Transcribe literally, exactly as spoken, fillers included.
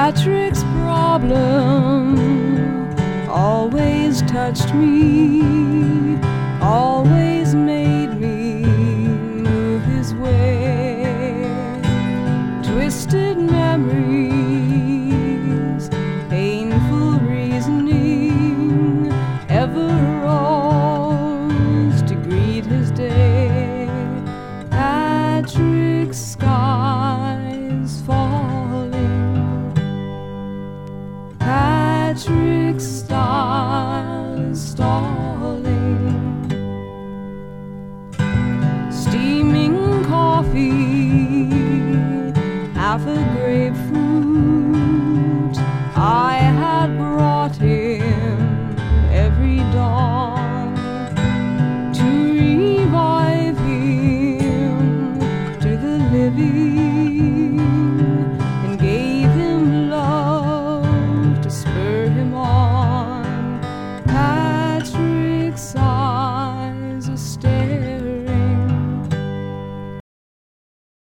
Patrick's problem always touched me, always made me move his way. Twisted memories, painful reasoning, ever rose to greet his day. Patrick's sky's falling, Patrick's stars, stars